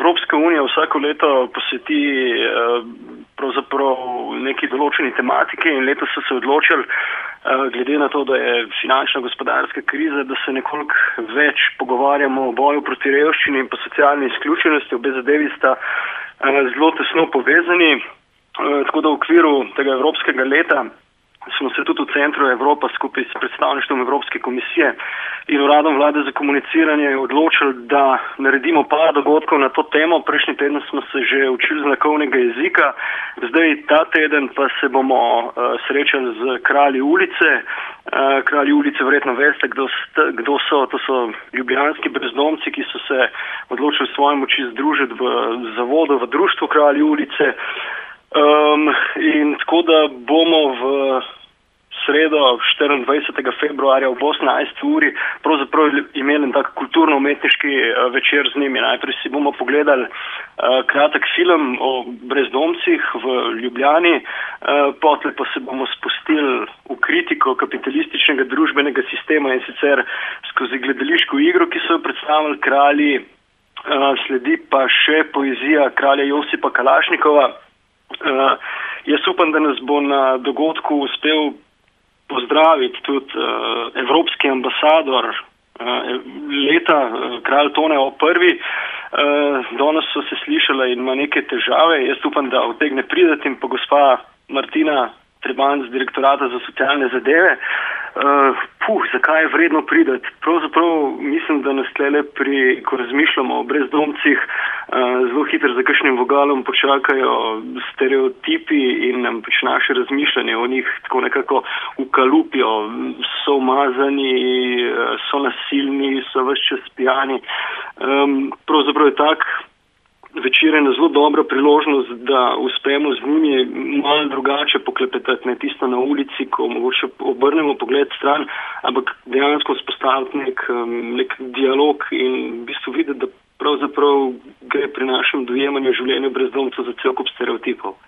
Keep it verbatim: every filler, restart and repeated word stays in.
Evropska unija vsako leto posveti pravzaprav neki določeni tematiki in letos so se odločili, glede na to, da je finančna gospodarska kriza, da se nekoliko več pogovarjamo o boju proti revščini in pa socialni izključenosti. Obe zadevi sta zelo tesno povezani, tako da v okviru tega Evropskega leta smo se tudi v Centru Evropa skupaj s predstavništvom Evropske komisije in uradom vlade za komuniciranje odločili, da naredimo par dogodkov na to temo. Prejšnji teden smo se že učili znakovnega jezika, zdaj ta teden pa se bomo uh, srečali z kralji ulice. Uh, kralji ulice verjetno veste, kdo, st, kdo so. To so ljubljanski brezdomci, ki so se odločili svoje moči združiti v zavodu, v društvu kralji ulice. Um, in tako da bomo v sredo štiriindvajsetega februarja ob osemnajsti uri pravzaprav imeli tak kulturno-umetniški večer z njimi. Najprej si bomo pogledali uh, kratek film o brezdomcih v Ljubljani, uh, potem pa se bomo spustili v kritiko kapitalističnega družbenega sistema in sicer skozi gledališko igro, ki so jo predstavili kralji, uh, sledi pa še poezija kralja Josipa Kalašnikova. Uh, jaz upam, da nas bo na dogodku uspel pozdraviti tudi uh, evropski ambasador uh, leta, uh, kralj Toneo prvi. Uh, danes so se slišala in ima neke težave. Jaz upam, da utegne prideti in pa gospa Martina Treban z direktorata za socialne zadeve. Uh, puh, zakaj je vredno prideti? Pravzaprav mislim, da nas tlele pri, ko razmišljamo o brezdomcih, uh, zelo hitro za kakšnim vogalom počakajo stereotipi in nam pač naše razmišljanje o njih tako nekako ukalupijo. So umazani, so nasilni, so ves čas pijani. Um, pravzaprav je tak večer je na zelo dobra priložnost, da uspemo z njimi malo drugače poklepetati, ne tisto na ulici, ko mogoče obrnemo pogled stran, ampak dejansko vzpostaviti nek, nek dialog in v bistvu videti, da pravzaprav gre pri našem dojemanju življenja brezdomcev za cel kup stereotipov.